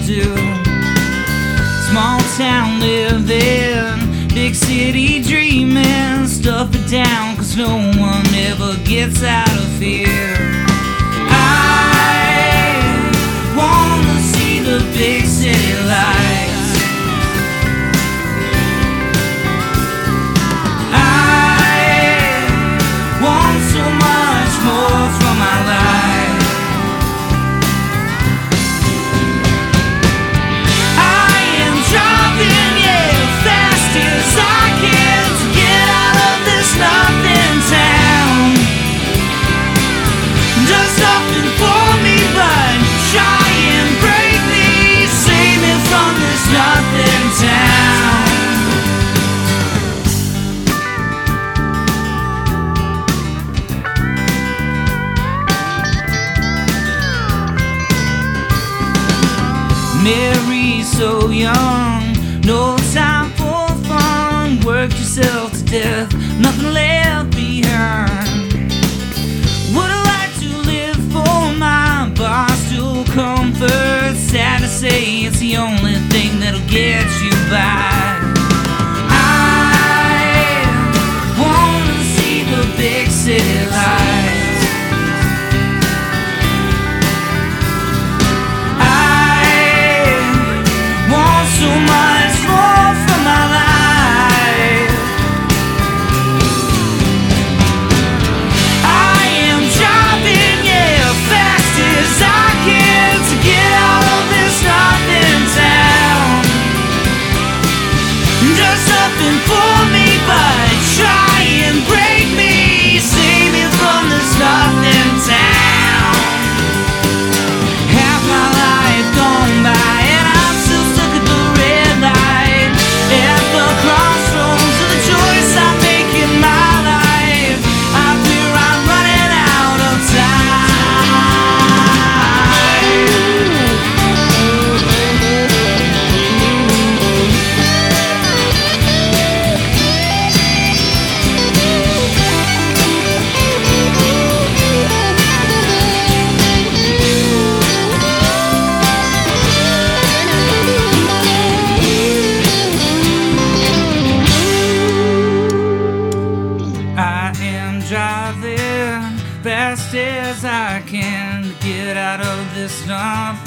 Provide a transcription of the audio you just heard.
do. Small town living, big city dreaming. Stuff it down, 'cause no one ever gets out of here. I wanna see the big city lights. I want so much more from my life. I am driving, yeah, fast as I can to get out of this nothing town. Does nothing for me but try and break me, save me from this nothing town. Mary, so young, no time for fun. Work yourself to death, nothing left behind. Would I like to live for my barstool comfort? Sad to say, it's the only thing that'll get you by. I wanna see the big city lights. So much more from my life. I am driving, yeah, fast as I can to get out of this nothing town. Does nothing for me but try and break me, save me from this nothing town. Half my life gone by and I'm still stuck at the red light, at the crossroads of the choice I make in my life. I fear I'm running out of time. I am driving fast as I can to get out of this nothing